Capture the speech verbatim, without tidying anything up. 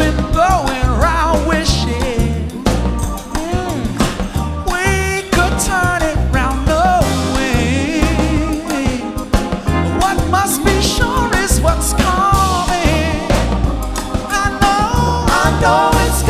been going round wishing mm, we could turn it round. No way. What must be sure is what's coming. I know, I know it's